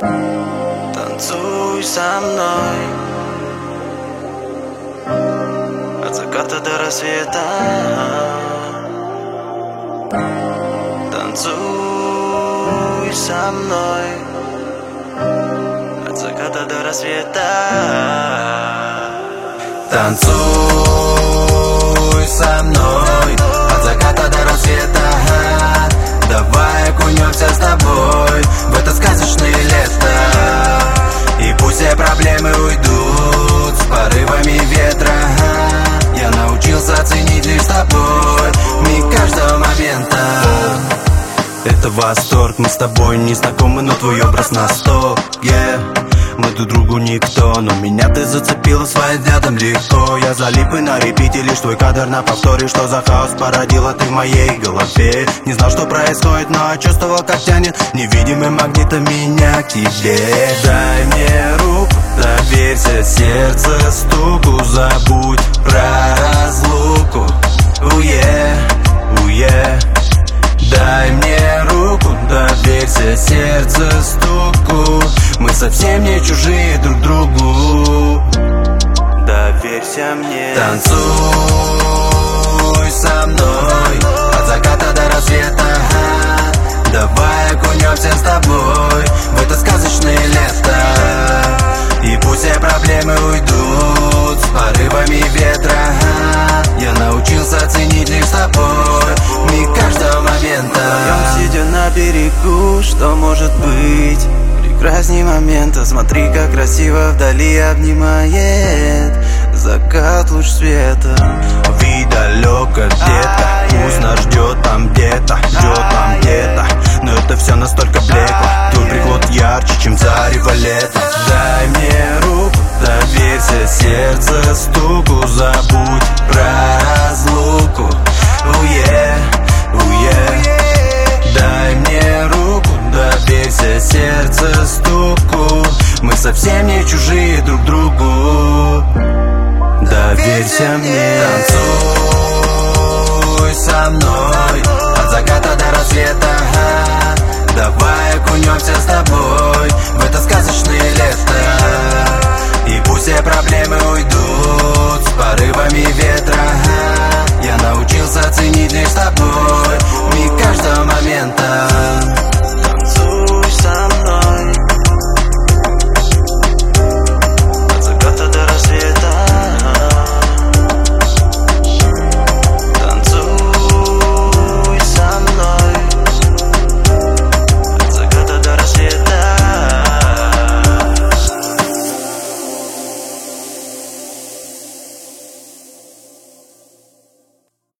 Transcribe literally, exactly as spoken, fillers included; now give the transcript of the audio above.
Танцуй со мной от заката до рассвета. Танцуй со мной от заката до рассвета. Танцуй со мной от заката до рассвета. Давай окунемся с тобой в это сказочное лето. И пусть все проблемы уйдут с порывами ветра. Я научился ценить лишь с тобой миг каждого момента. Это восторг, мы с тобой не знакомы, но твой образ на сто, yeah. Мы друг другу никто, но меня ты зацепила своим взглядом легко. Я залип и на репите, лишь твой кадр на повторе. Что за хаос породила ты в моей голове? Не знал, что происходит, но чувствовал, как тянет невидимым магнитом меня к тебе. Дай мне руку, доверься сердце стуку. Забудь про разлуку, уе, уе. Дай мне руку, доверься сердце стуку. Мы совсем не чужие друг другу. Доверься мне. Танцуй со мной от заката до рассвета. Давай окунемся с тобой в это сказочное лето. И пусть все проблемы уйдут с порывами ветра. Я научился ценить лишь с тобой миг каждого момента. Сидя на берегу, что может быть прекрасней момента? Смотри, как красиво вдали обнимает закат луч света. Вид далеко где-то, пусть нас ждет там где-то, ждет там где-то. Но это все настолько блекло, твой приход ярче, чем зарево лета. Дай мне руку, доверься сердце стуку. Забудь про разлуку, уе, уе. Дай мне руку, доверься сердце стуку. Мы совсем не чужие друг другу. Доверься мне. Танцуй со мной